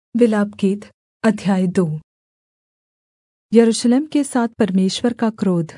विलापगीत अध्याय 2। यरूशलेम के साथ परमेश्वर का क्रोध।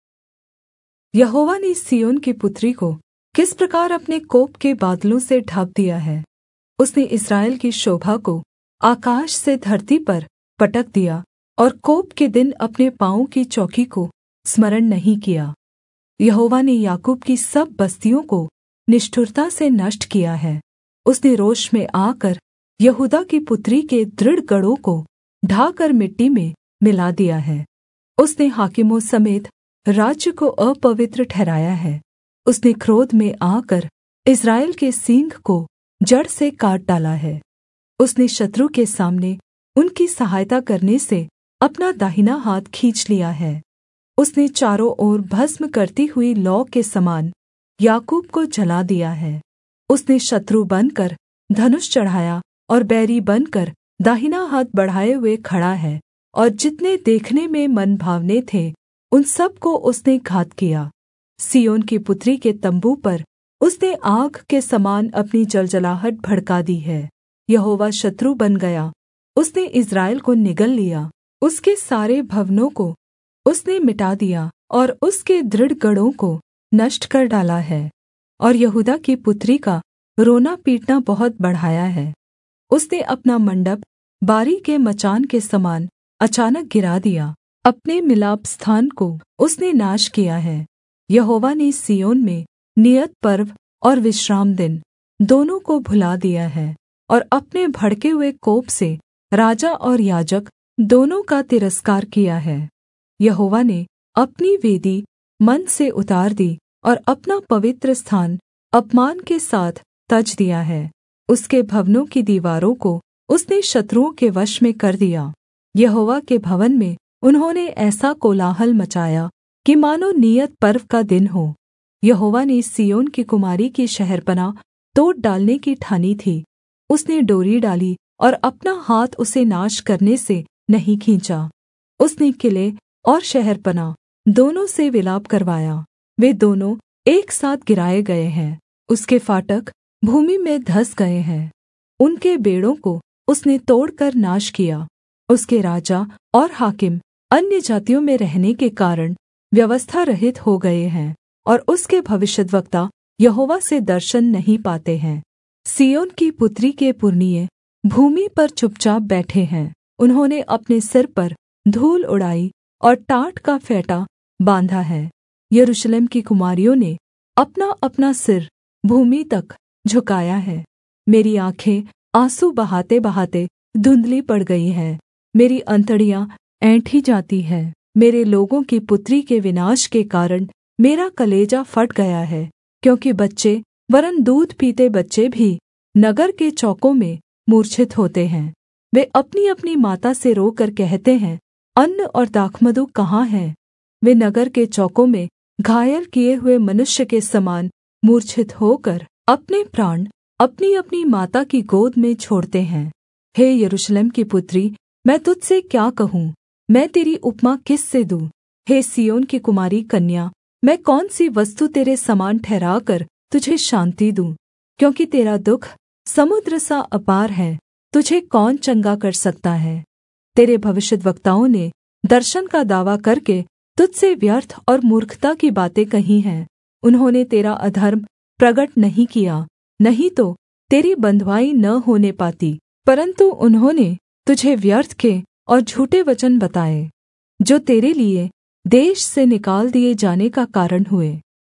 यहोवा ने सिय्योन की पुत्री को किस प्रकार अपने कोप के बादलों से ढाँप दिया है। उसने इस्राएल की शोभा को आकाश से धरती पर पटक दिया और कोप के दिन अपने पाँवों की चौकी को स्मरण नहीं किया। यहोवा ने याकूब की सब बस्तियों को निष्ठुरता से नष्ट किया है। उसने रोष में आकर यहूदा की पुत्री के दृढ़ गढ़ों को ढाकर मिट्टी में मिला दिया है। उसने हाकिमों समेत राज्य को अपवित्र ठहराया है। उसने क्रोध में आकर इस्राएल के सींग को जड़ से काट डाला है। उसने शत्रु के सामने उनकी सहायता करने से अपना दाहिना हाथ खींच लिया है। उसने चारों ओर भस्म करती हुई लौ के समान याकूब को जला दिया है। उसने शत्रु बनकर धनुष चढ़ाया और बैरी बनकर दाहिना हाथ बढ़ाए हुए खड़ा है, और जितने देखने में मनभावने थे उन सब को उसने घात किया। सिय्योन की पुत्री के तम्बू पर उसने आग के समान अपनी जलजलाहट भड़का दी है। यहोवा शत्रु बन गया, उसने इस्राएल को निगल लिया। उसके सारे भवनों को उसने मिटा दिया और उसके दृढ़ गढ़ों को नष्ट कर डाला है, और यहूदा की पुत्री का रोना पीटना बहुत बढ़ाया है। उसने अपना मंडप बारी के मचान के समान अचानक गिरा दिया। अपने मिलाप स्थान को उसने नाश किया है। यहोवा ने सिय्योन में नियत पर्व और विश्राम दिन दोनों को भुला दिया है, और अपने भड़के हुए कोप से राजा और याजक दोनों का तिरस्कार किया है। यहोवा ने अपनी वेदी मन से उतार दी और अपना पवित्र स्थान अपमान के साथ तज दिया है। उसके भवनों की दीवारों को उसने शत्रुओं के वश में कर दिया। यहोवा के भवन में उन्होंने ऐसा कोलाहल मचाया कि मानो नियत पर्व का दिन हो। यहोवा ने सिय्योन की कुमारी की शहरपनाह तोड़ डालने की ठानी थी। उसने डोरी डाली और अपना हाथ उसे नाश करने से नहीं खींचा। उसने किले और शहरपनाह दोनों से विलाप करवाया। वे दोनों एक साथ गिराए गए हैं। उसके फाटक भूमि में धँस गए हैं। उनके बेड़ों को उसने तोड़कर नाश किया। उसके राजा और हाकिम अन्य जातियों में रहने के कारण व्यवस्था रहित हो गए हैं, और उसके भविष्यद्वक्ता यहोवा से दर्शन नहीं पाते हैं। सिय्योन की पुत्री के पुरनिये भूमि पर चुपचाप बैठे हैं। उन्होंने अपने सिर पर धूल उड़ाई और टाट का फेंटा बाँधा है। यरूशलेम की कुमारियों ने अपना अपना सिर भूमि तक झुकाया है। मेरी आँखें आँसू बहाते बहाते धुंधली पड़ गई हैं। मेरी अंतड़ियाँ ऐंठी जाती हैं। मेरे लोगों की पुत्री के विनाश के कारण मेरा कलेजा फट गया है, क्योंकि बच्चे वरन् दूध पीते बच्चे भी नगर के चौकों में मूर्छित होते हैं। वे अपनी अपनी माता से रोकर कहते हैं, अन्न और दाखमधु कहाँ है? वे नगर के चौकों में घायल किए हुए मनुष्य के समान मूर्छित होकर अपने प्राण अपनी अपनी माता की गोद में छोड़ते हैं। हे यरूशलेम की पुत्री, मैं तुझसे क्या कहूँ? मैं तेरी उपमा किस से दूँ? हे सिय्योन की कुमारी कन्या, मैं कौन सी वस्तु तेरे समान ठहराकर तुझे शान्ति दूँ? क्योंकि तेरा दुःख समुद्र सा अपार है, तुझे कौन चंगा कर सकता है? तेरे भविष्यद्वक्ताओं ने दर्शन का दावा करके तुझसे व्यर्थ और मूर्खता की बातें कही हैं। उन्होंने तेरा अधर्म प्रगट नहीं किया, नहीं तो तेरी बँधुआई न होने पाती, परन्तु उन्होंने तुझे व्यर्थ के और झूठे वचन बताए, जो तेरे लिए देश से निकाल दिए जाने का कारण हुए।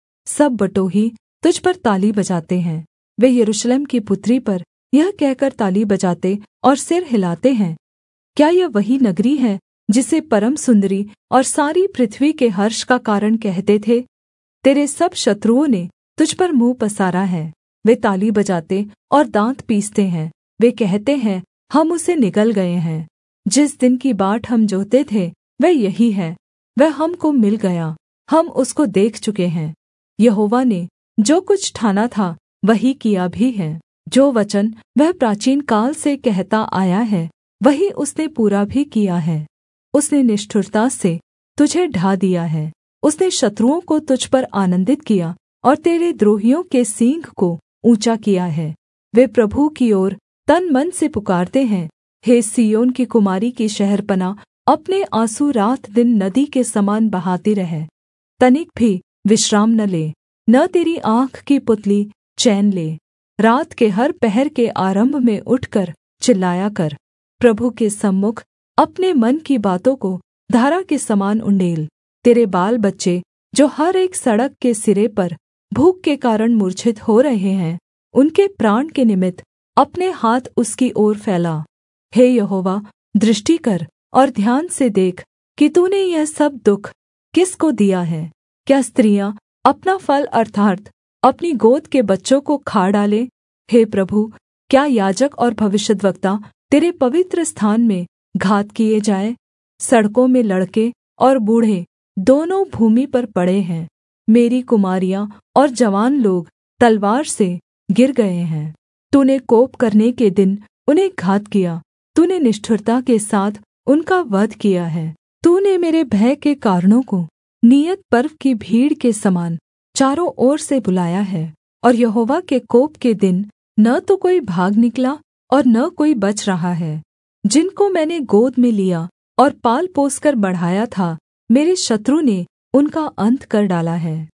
सब बटोही तुझ पर ताली बजाते हैं। वे यरूशलेम की पुत्री पर यह कहकर ताली बजाते और सिर हिलाते हैं, क्या यह वही नगरी है जिसे परम सुंदरी और सारी पृथ्वी के हर्ष का कारण कहते थे? तेरे सब शत्रुओं ने तुझ पर मुँह पसारा है। वे ताली बजाते और दाँत पीसते हैं। वे कहते हैं, हम उसे निगल गए हैं। जिस दिन की बाट हम जोहते थे वह यही है, वह हमको मिल गया, हम उसको देख चुके हैं। यहोवा ने जो कुछ ठाना था वही किया भी है। जो वचन वह प्राचीन काल से कहता आया है वही उसने पूरा भी किया है। उसने निष्ठुरता से तुझे ढा दिया है। उसने शत्रुओं को तुझ पर आनन्दित किया और तेरे द्रोहियों के सींग को ऊँचा किया है। वे प्रभु की ओर तन मन से पुकारते हैं, हे सिय्योन की कुमारी की शहरपनाह, अपने आँसू रात दिन नदी के समान बहाती रह। तनिक भी विश्राम न ले, न तेरी आँख की पुतली चैन ले। रात के हर पहर के आरम्भ में उठकर चिल्लाया कर। प्रभु के सम्मुख अपने मन की बातों को धारा के समान उण्डेल। तेरे बाल बच्चे जो हर एक सड़क के सिरे पर भूख के कारण मूर्छित हो रहे हैं, उनके प्राण के निमित्त अपने हाथ उसकी ओर फैला। हे यहोवा, दृष्टि कर और ध्यान से देख कि तूने यह सब दुःख किसको दिया है। क्या स्त्रियाँ अपना फल अर्थात् अपनी गोद के बच्चों को खा डालें? हे प्रभु, क्या याजक और भविष्यद्वक्ता तेरे पवित्र स्थान में घात किए जाएँ? सड़कों में लड़के और बूढ़े दोनों भूमि पर पड़े हैं। मेरी कुमारियाँ और जवान लोग तलवार से गिर गए हैं। तूने कोप करने के दिन उन्हें घात किया, तूने निष्ठुरता के साथ उनका वध किया है। तूने मेरे भय के कारणों को नियत पर्व की भीड़ के समान चारों ओर से बुलाया है। और यहोवा के कोप के दिन न तो कोई भाग निकला और न कोई बच रहा है। जिनको मैंने गोद में लिया और पाल पोसकर बढ़ाया था, मेरे शत्रु ने उनका अन्त कर डाला है।